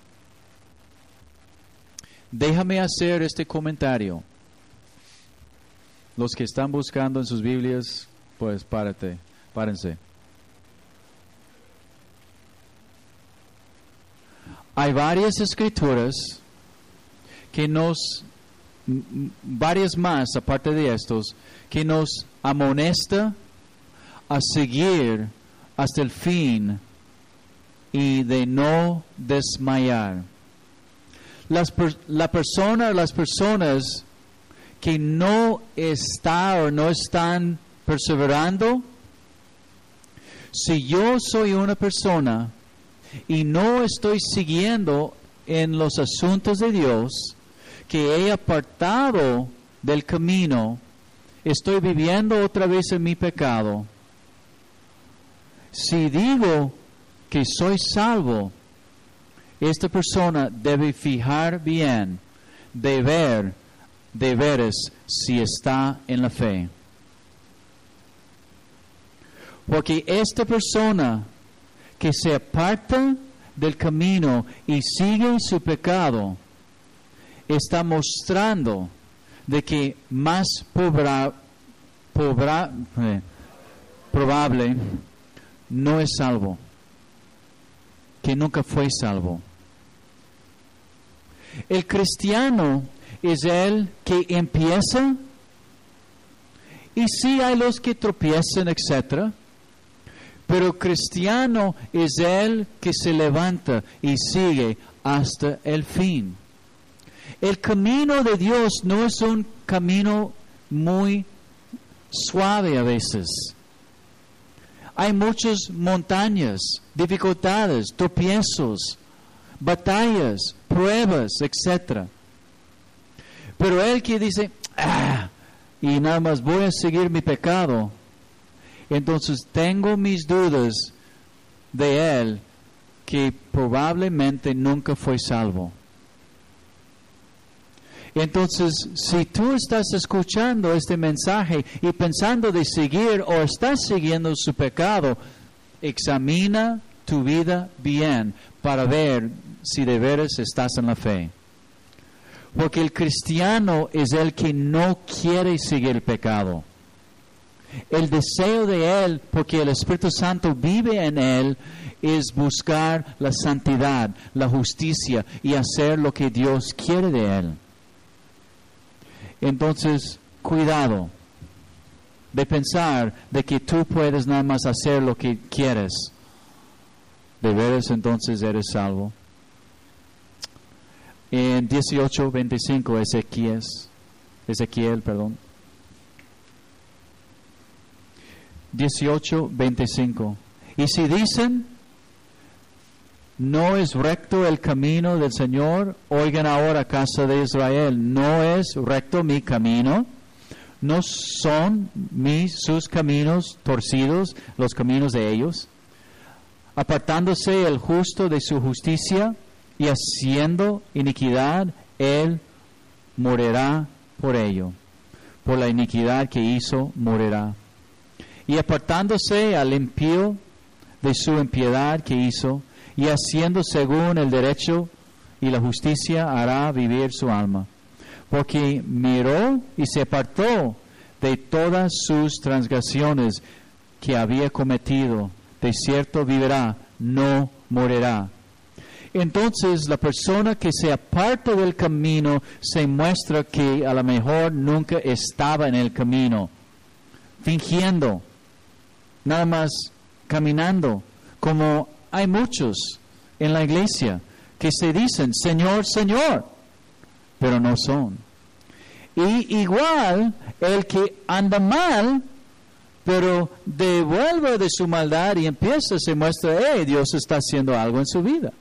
Déjame hacer este comentario. Los que están buscando en sus Biblias, pues párense. Hay varias escrituras que varias más aparte de estos, que nos amonesta a seguir hasta el fin y de no desmayar. Las personas que no está o no están perseverando. Si yo soy una persona y no estoy siguiendo en los asuntos de Dios, que he apartado del camino, estoy viviendo otra vez en mi pecado. Si digo que soy salvo, esta persona debe fijar bien, de veras, si está en la fe. Porque esta persona que se aparta del camino y sigue su pecado, está mostrando de que más probable no es salvo, que nunca fue salvo. El cristiano es el que empieza, y sí hay los que tropiezan, etc., pero cristiano es el que se levanta y sigue hasta el fin. El camino de Dios no es un camino muy suave a veces. Hay muchas montañas, dificultades, tropiezos, batallas, pruebas, etc. Pero el que dice, y nada más voy a seguir mi pecado, entonces tengo mis dudas de él, que probablemente nunca fue salvo. Entonces, si tú estás escuchando este mensaje y pensando de seguir o estás siguiendo su pecado, examina tu vida bien para ver si de veras estás en la fe. Porque el cristiano es el que no quiere seguir el pecado. El deseo de él, porque el Espíritu Santo vive en él, es buscar la santidad, la justicia y hacer lo que Dios quiere de él. Entonces, cuidado de pensar de que tú puedes nada más hacer lo que quieres. ¿De veras entonces eres salvo? En 18:25, Ezequiel, 18:25. Y si dicen, no es recto el camino del Señor, oigan ahora, casa de Israel, no es recto mi camino, no son sus caminos torcidos, los caminos de ellos, apartándose el justo de su justicia y haciendo iniquidad, él morirá por ello, por la iniquidad que hizo, morirá. Y apartándose al impío de su impiedad que hizo, y haciendo según el derecho y la justicia, hará vivir su alma. Porque miró y se apartó de todas sus transgresiones que había cometido. De cierto vivirá, no morirá. Entonces la persona que se aparta del camino se muestra que a lo mejor nunca estaba en el camino, fingiendo, nada más caminando, como hay muchos en la iglesia que se dicen, Señor, Señor, pero no son. Y igual el que anda mal, pero devuelve de su maldad y empieza, se muestra, Dios está haciendo algo en su vida.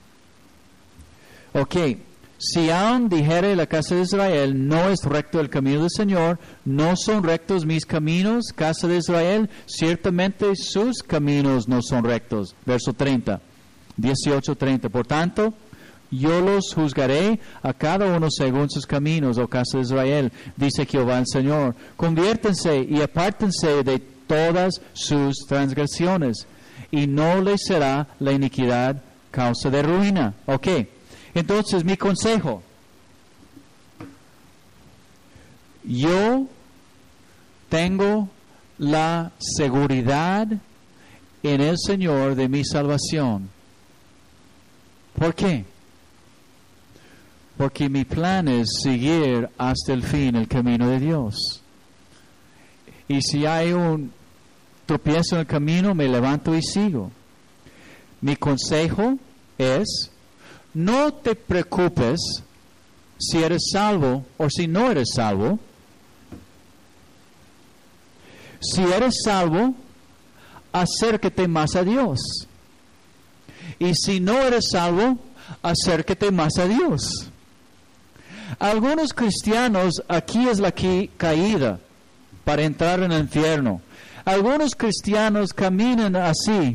Ok, si aún dijere la casa de Israel, no es recto el camino del Señor, no son rectos mis caminos, casa de Israel, ciertamente sus caminos no son rectos. Verso 30, 18:30. Por tanto, yo los juzgaré a cada uno según sus caminos, oh casa de Israel, dice Jehová el Señor. Conviértense y apártense de todas sus transgresiones, y no les será la iniquidad causa de ruina. Ok. Entonces, mi consejo, yo tengo la seguridad en el Señor de mi salvación. ¿Por qué? Porque mi plan es seguir hasta el fin el camino de Dios. Y si hay un tropiezo en el camino, me levanto y sigo. Mi consejo es, no te preocupes si eres salvo o si no eres salvo, Si eres salvo, acércate más a Dios. Y si no eres salvo, acércate más a Dios. Algunos cristianos, aquí es la caída para entrar en el infierno. Algunos cristianos caminan así.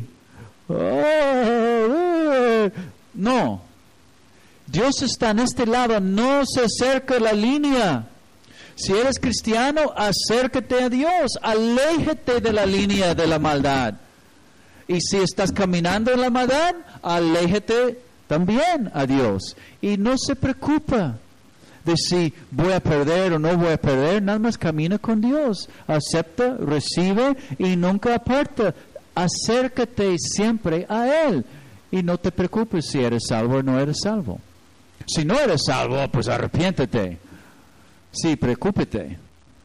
No. Dios está en este lado, no se acerca a la línea. Si eres cristiano, acércate a Dios, aléjate de la línea de la maldad. Y si estás caminando en la maldad, aléjate también a Dios. Y no se preocupa de si voy a perder o no voy a perder, nada más camina con Dios. Acepta, recibe y nunca aparta. Acércate siempre a Él. Y no te preocupes si eres salvo o no eres salvo. Si no eres salvo, pues arrepiéntete. Sí, preocúpate.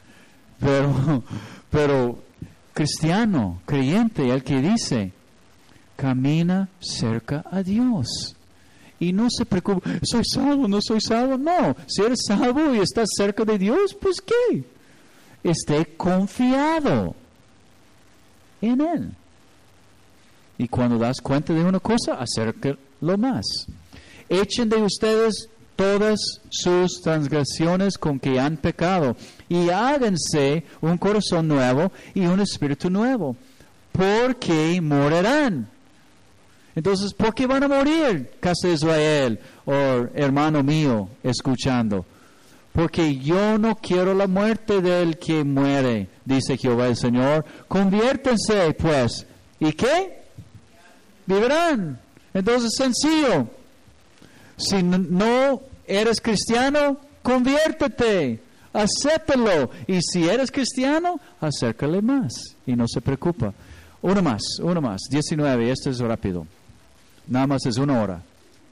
Pero cristiano, creyente, el que dice, camina cerca a Dios. Y no se preocupe, ¿soy salvo, no soy salvo? No, si eres salvo y estás cerca de Dios, pues ¿qué? Esté confiado en Él. Y cuando das cuenta de una cosa, acércalo más. Echen de ustedes todas sus transgresiones con que han pecado y háganse un corazón nuevo y un espíritu nuevo, porque morirán. Entonces, ¿por qué van a morir, casa de Israel, o hermano mío, escuchando? Porque yo no quiero la muerte del que muere, dice Jehová el Señor. Conviértense, pues. ¿Y qué? Vivirán. Entonces, sencillo. Si no eres cristiano, conviértete. Acéptalo. Y si eres cristiano, acércale más. Y no se preocupa. Uno más. 19, esto es rápido. Nada más es 1 hora.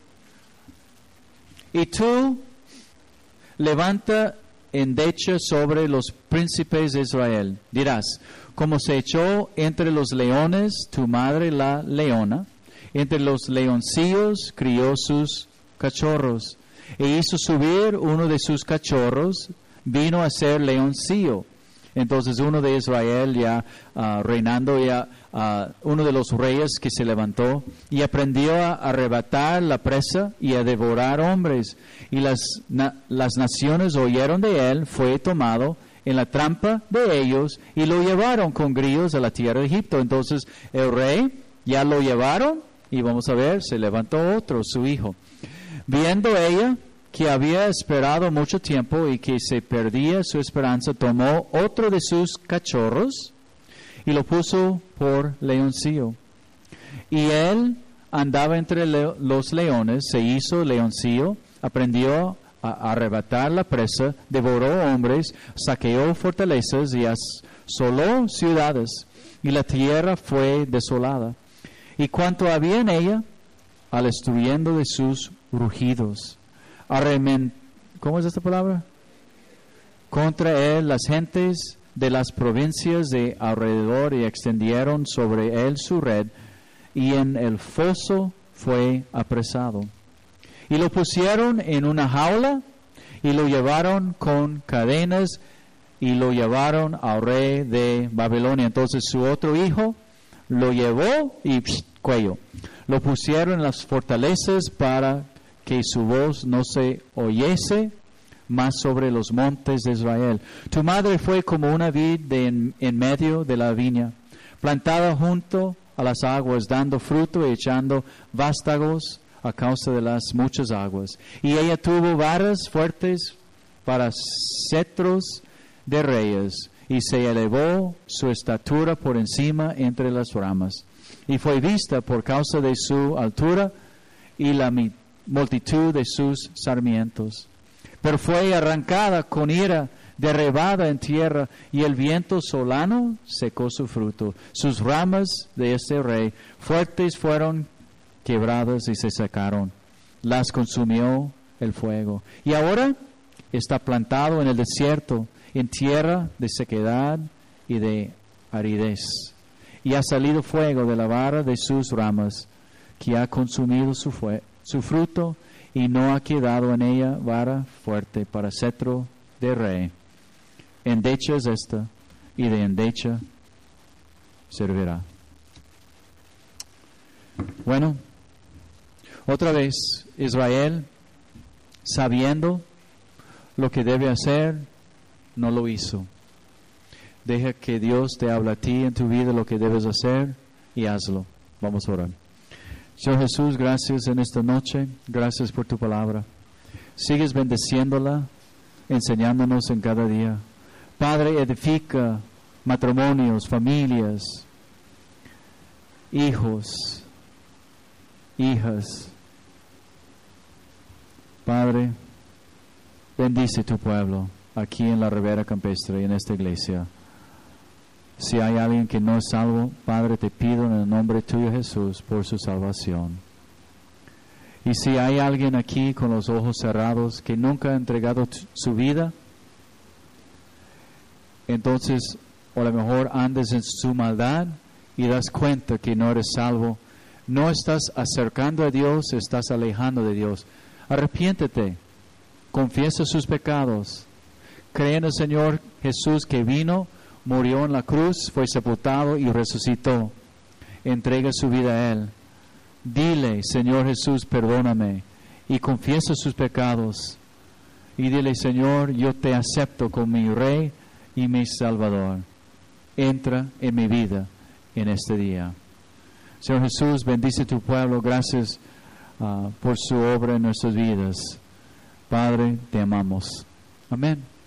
Y tú levanta endecha sobre los príncipes de Israel. Dirás, como se echó entre los leones tu madre la leona, entre los leoncillos crió sus cachorros, e hizo subir uno de sus cachorros, vino a ser leoncillo. Entonces uno de Israel ya reinando, uno de los reyes que se levantó y aprendió a arrebatar la presa y a devorar hombres. Y las naciones oyeron de él, fue tomado en la trampa de ellos y lo llevaron con grillos a la tierra de Egipto. Entonces el rey ya lo llevaron y vamos a ver, se levantó otro, su hijo. Viendo ella que había esperado mucho tiempo y que se perdía su esperanza, tomó otro de sus cachorros y lo puso por leoncillo. Y él andaba entre los leones, se hizo leoncillo, aprendió a arrebatar la presa, devoró hombres, saqueó fortalezas y asoló ciudades, y la tierra fue desolada. Y cuanto había en ella, al estruendo de sus rugidos, ¿cómo es esta palabra? Contra él las gentes de las provincias de alrededor y extendieron sobre él su red, y en el foso fue apresado. Y lo pusieron en una jaula y lo llevaron con cadenas y lo llevaron al rey de Babilonia. Entonces su otro hijo lo llevó y cuello. Lo pusieron en las fortalezas para que su voz no se oyese más sobre los montes de Israel. Tu madre fue como una vid en medio de la viña, plantada junto a las aguas, dando fruto y echando vástagos a causa de las muchas aguas. Y ella tuvo varas fuertes para cetros de reyes, y se elevó su estatura por encima entre las ramas. Y fue vista por causa de su altura y la multitud de sus sarmientos. Pero fue arrancada con ira, derribada en tierra, y el viento solano secó su fruto. Sus ramas de este rey fuertes fueron quebradas y se secaron. Las consumió el fuego. Y ahora está plantado en el desierto, en tierra de sequedad y de aridez. Y ha salido fuego de la vara de sus ramas, que ha consumido su fruto, y no ha quedado en ella vara fuerte para cetro de rey. Endecha es esta, y de endecha servirá. Bueno, otra vez, Israel, sabiendo lo que debe hacer, no lo hizo. Deja que Dios te hable a ti en tu vida lo que debes hacer y hazlo. Vamos a orar. Señor Jesús, gracias en esta noche. Gracias por tu palabra. Sigues bendeciéndola, enseñándonos en cada día. Padre, edifica matrimonios, familias, hijos, hijas. Padre, bendice tu pueblo aquí en la Ribera Campestre y en esta iglesia. Si hay alguien que no es salvo, Padre, te pido en el nombre tuyo, Jesús, por su salvación. Y si hay alguien aquí con los ojos cerrados que nunca ha entregado su vida, entonces, o a lo mejor andes en su maldad y das cuenta que no eres salvo, no estás acercando a Dios, estás alejando de Dios. Arrepiéntete, confiesa sus pecados, cree en el Señor Jesús que vino, murió en la cruz, fue sepultado y resucitó. Entrega su vida a Él. Dile, Señor Jesús, perdóname, y confiesa sus pecados. Y dile, Señor, yo te acepto como mi Rey y mi Salvador. Entra en mi vida en este día. Señor Jesús, bendice tu pueblo. Gracias por su obra en nuestras vidas. Padre, te amamos. Amén.